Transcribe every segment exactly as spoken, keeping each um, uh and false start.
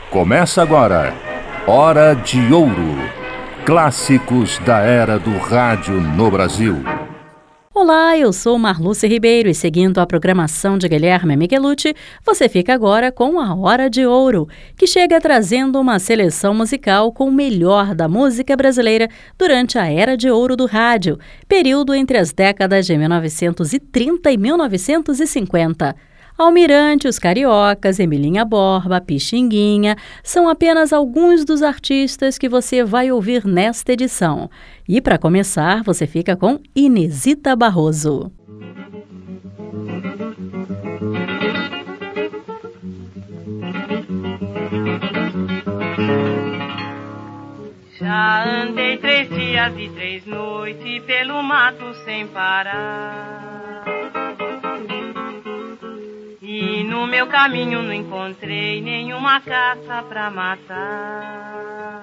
Começa agora, Hora de Ouro. Clássicos da era do rádio no Brasil. Olá, eu sou Marlúcia Ribeiro e seguindo a programação de Guilherme Michellucci, você fica agora com a Hora de Ouro, que chega trazendo uma seleção musical com o melhor da música brasileira durante a Era de Ouro do rádio, período entre as décadas de mil novecentos e trinta e mil novecentos e cinquenta. Almirante, Os Cariocas, Emilinha Borba, Pixinguinha são apenas alguns dos artistas que você vai ouvir nesta edição. E para começar, você fica com Inesita Barroso. Já andei três dias e três noites pelo mato sem parar. E no meu caminho não encontrei nenhuma caça pra matar.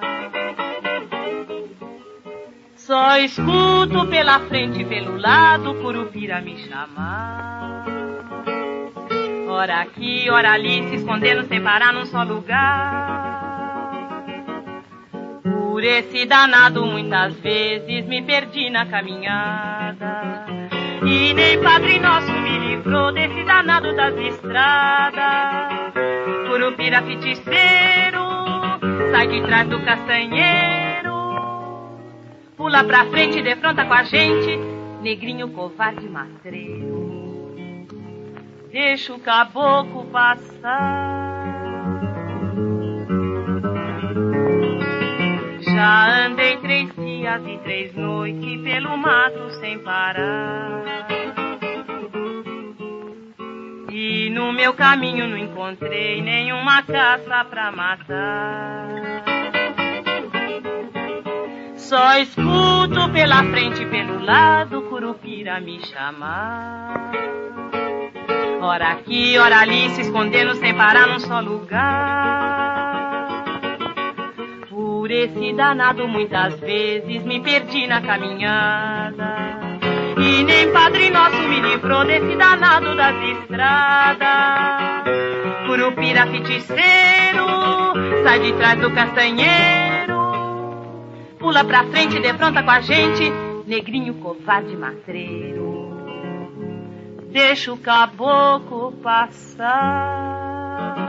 Só escuto pela frente e pelo lado Curupira me chamar. Ora aqui, ora ali, se escondendo sem parar num só lugar. Por esse danado muitas vezes me perdi na caminhada. E nem Padre Nosso me livrou desse danado das estradas. Curupira feiticeiro, sai de trás do castanheiro. Pula pra frente e defronta com a gente, negrinho covarde matreiro. Deixa o caboclo passar. Já andei três dias e três noites pelo mato sem parar. E no meu caminho não encontrei nenhuma caça pra matar. Só escuto pela frente e pelo lado Curupira me chamar. Ora aqui, ora ali, se escondendo sem parar num só lugar. Por esse danado muitas vezes me perdi na caminhada. E nem Padre Nosso me livrou desse danado das estradas. Curupira feiticeiro, sai de trás do castanheiro. Pula pra frente e defronta com a gente, negrinho covarde matreiro. Deixa o caboclo passar.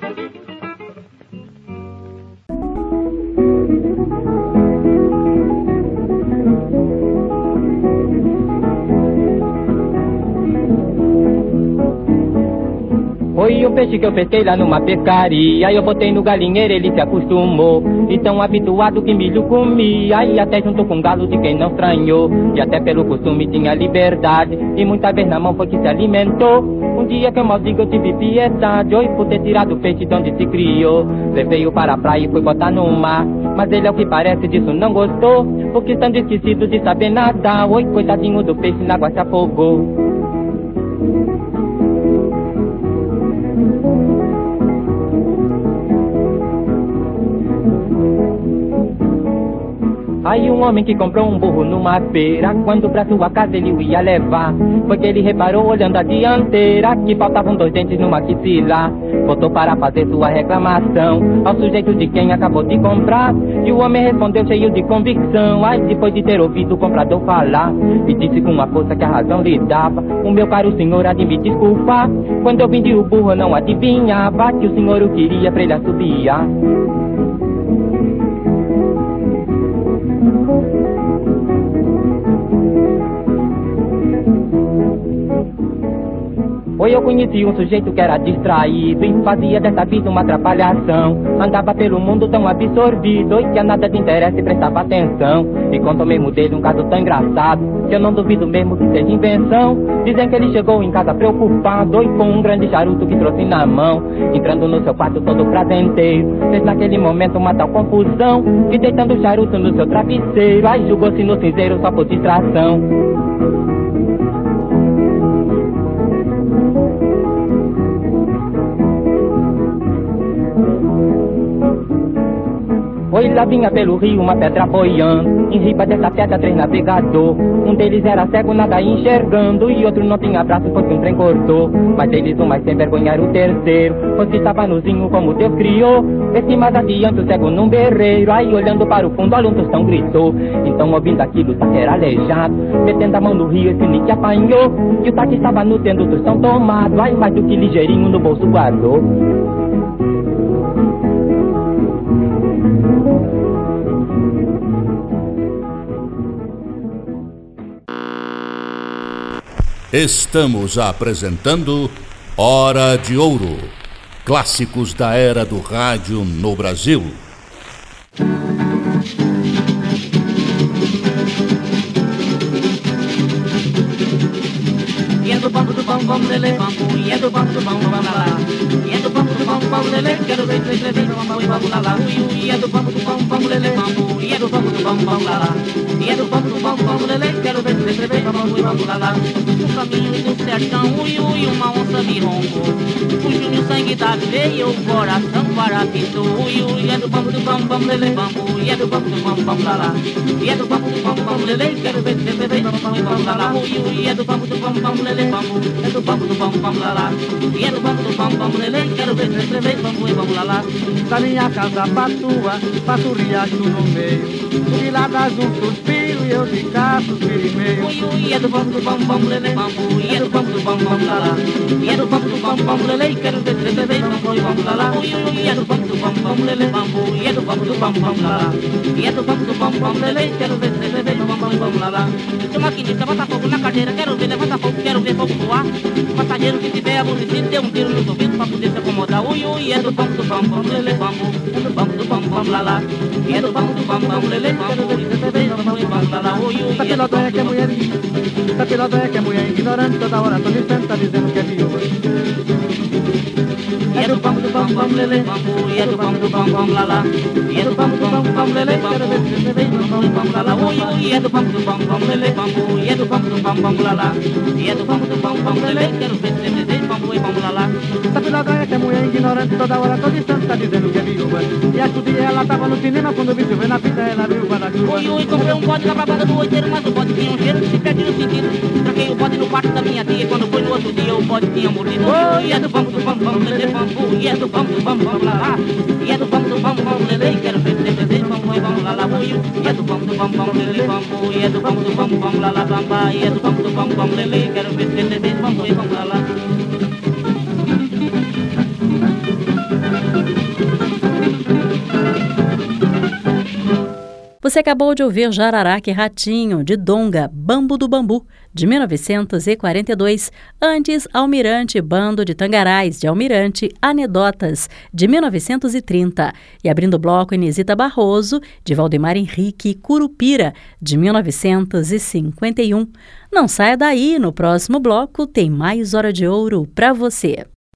Foi o peixe que eu pesquei lá numa pescaria. Eu botei no galinheiro, ele se acostumou. E tão habituado que milho comia. E até juntou com galo de quem não estranhou. E até pelo costume tinha liberdade. E muita vez na mão foi que se alimentou. Um dia que eu maldigo eu tive piedade. Oi, por ter tirado o peixe de onde se criou. Levei-o para a praia e fui botar no mar. Mas ele ao que parece disso não gostou. Porque estando esquecido de saber nadar. Oi, coitadinho do peixe na água se afogou. Aí um homem que comprou um burro numa feira, quando pra sua casa ele o ia levar, foi que ele reparou olhando a dianteira, que faltavam dois dentes no maxilar. Voltou para fazer sua reclamação ao sujeito de quem acabou de comprar, e o homem respondeu cheio de convicção. Aí depois de ter ouvido o comprador falar, e disse com uma força que a razão lhe dava: o meu caro senhor, há de me desculpar, quando eu vendi o burro eu não adivinhava que o senhor o queria pra ele assobiar. Foi eu conheci um sujeito que era distraído e fazia dessa vida uma atrapalhação. Andava pelo mundo tão absorvido e que a nada de interesse prestava atenção. E contou mesmo dele um caso tão engraçado que eu não duvido mesmo que seja invenção. Dizem que ele chegou em casa preocupado e com um grande charuto que trouxe na mão. Entrando no seu quarto todo prazenteiro, fez naquele momento uma tal confusão que deitando o charuto no seu travesseiro, aí jogou-se no cinzeiro só por distração. Foi lá vinha pelo rio uma pedra boiando. Em riba dessa pedra três navegador. Um deles era cego, nada enxergando, e outro não tinha braço porque um trem cortou. Mas eles, um mais sem vergonha era o terceiro, pois que estava nozinho como Deus criou. Esse mais adiante o cego num berreiro, aí olhando para o fundo, olha um tostão gritou. Então ouvindo aquilo, o saque era aleijado, metendo a mão no rio, esse Nick apanhou. E o saque estava no tendo o tostão tomado, aí mais do que ligeirinho no bolso guardou. Estamos apresentando Hora de Ouro, clássicos da era do rádio no Brasil. E é do bambu do bam bam lele bambu, e é do bambu do bam bam lá. E é do bambu do bam bam lele, quero ver três três três bambu e bambu lá lá. E é do bambu do bam bam lele bambu, e é do bambu do bam bam lá lá. E é do bambu do bam bam lele, quero ver três três três bambu e bambu lá lá. No caminho do sertão, ui ui, uma onça me roncou. Fugiu o sangue da veia, o coração parapitou. Ui ui, é do bambu do bam bam lele bambu, e é do bambu do bam bam lá lá. E é do bambu do bam bam lele, quero ver três três três bambu e bambu lá lá. Ui ui, é do bambu do bam bam lele bambu, é do bambu do bam bam lá lá. E é do bambu do bam bam lele, quero ver três três três bambu e bambu lá lá. Da minha casa pra tua, passa o riacho no meio. E lá das um suspiro e eu de cá suspiro e meio. Ui ui, é do bambu do bam bam lele bambu, e é do bambu do bam bam lá lá. E é do bambu do bam bam lele, quero ver três três três bambu e bambu lá lá. Ui ui, é do bambu do bam bam lele bambu, e é do bambu do bam bam lá lá. E é do bambu do bam bam lele, quero ver três três três bambu e bambu lá lá. Seu maquinista, bota fogo na cadeira, quero ver levanta fogo, quero ver fogo voar. Passageiro que tiver aborrecido, dê um tiro no ouvido pra poder se acomodar. Ui ui, é do bambu do bam bam lele bambu, é do bambu do bam bam lá lá. E é do bambu do bam bam lele bambu, quero ver três três três bambu e bambu lá lá. Ui ui, Essa pilota é que é mulher, essa pilota é que é mulher ignorante, toda hora, todo instante tá dizendo que é viúva. E é do bambu do bam bam lele bambu, e é do bambu do bam bam lá lá. E é do bambu do bam bam lele bambu, e é do bambu do bam lá lá. Ui ui, é do bambu do bam bam lele bambu, e é do bambu do bam bam lá lá. E é do bambu do bam bam lele, quero ver três três bambu e bambu lá lá. Essa pilota é que é mulher ignorante, toda hora, todo instante tá dizendo que é viúva. E acho que ela tava no cinema quando vi chover na fita, ela viu o guarda-chuva. Ui ui, comprei um bode na babada do oiteiro, mas o bode tinha um cheiro que se perdia no sentido. Troquei o bode no quarto da minha tia, e quando foi no outro dia o bode tinha morrido. Ui, é do bambu do bam bam lele bambu, e é do bambu do bam bam lá lá. E é do bambu do bam bam lele, quero ver três três bambu e bambu lá lá. Ui, e é do bambu do bam bam lele bambu, e é do bambu do bam bam lá lá bamba. E é do bambu do bam bam lele, quero ver três três bambu e bambu lá lá. Você acabou de ouvir Jararaca e Ratinho, de Donga, Bambu do Bambu, de mil novecentos e quarenta e dois. Antes, Almirante Bando de Tangarais, de Almirante, Anedotas, de mil novecentos e trinta. E abrindo o bloco, Inesita Barroso, de Valdemar Henrique, Curupira, de mil novecentos e cinquenta e um. Não saia daí, no próximo bloco tem mais Hora de Ouro para você.